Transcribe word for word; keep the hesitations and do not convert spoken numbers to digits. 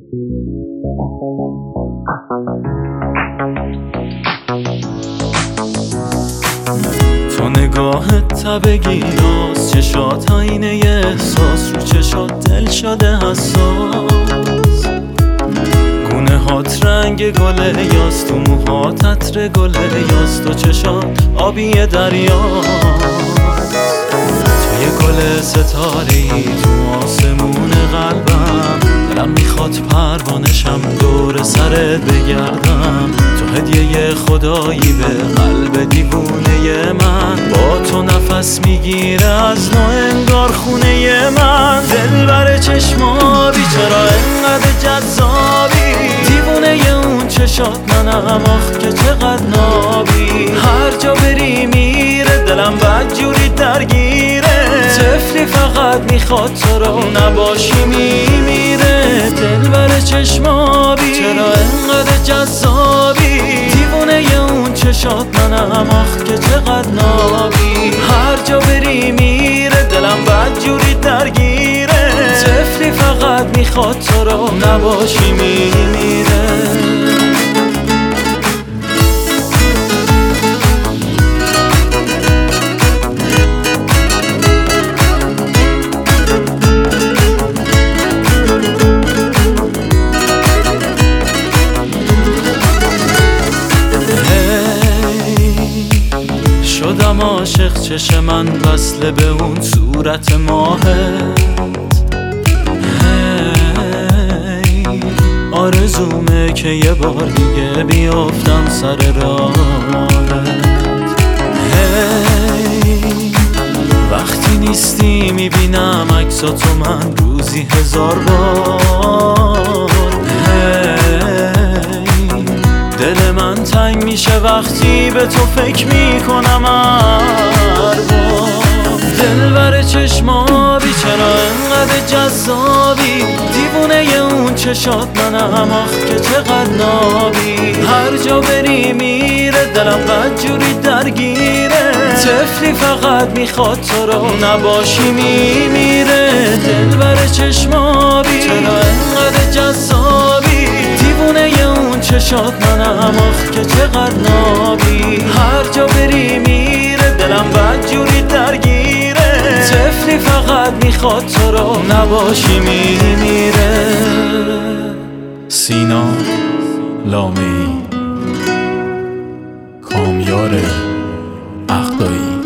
تو نگاهت تبگیراست، چشات آینه احساس، رو چشات دل شده حساس، گونه هات رنگ گله یاست، تو موهات عطر گله یاست، تو چشات آبی دریاست، تو یه گل ستاره‌ای تو آسمون قلبم، دلم میخواد پروانشم دور سرت بگردم، تو هدیه خدایی به قلب دیوونه من، با تو نفس میگیره از نو انگار خونه من، دل بر چشمابی چرا انقدر جذابی، دیوونه اون چشات منم آخ که چقدر نابی، هر جا بری میره دلم بدجوری درگیره، طفلی فقط میخواد تو رو نباشی میمیره، دل بر چشمابی چرا انقدر جذابی، دیوونه اون چشات منم آخ که چقدر نابی، هر جا بری میره دلم بدجوری درگیره، طفلی فقط میخواد تو رو نباشی میمیره. شدم عاشق چش من وصله به اون صورت ماهت، هی آرزومه که یه بار دیگه بیافتم سر راهت، هی وقتی نیستی میبینم عکساتو من روزی هزار بار، دل من تنگ میشه وقتی به تو فکر میکنم هر بار، دل بر چشمابی چرا انقدر جذابی، دیوونه اون چشات منم آخ که چقدر نابی، هر جا بری میره دلم بدجوری درگیره، طفلی فقط میخواد تو رو نباشی میمیره، دل بر چشمابی چرا انقدر جذابی، دیوونه اون چشات منم آخ که چقدر نابی، هر جا بری میره دلم بدجوری درگیره، طفلی فقط میخواد تو رو نباشی میمیره. سینا لامه‌ای، کامیار اخدایی.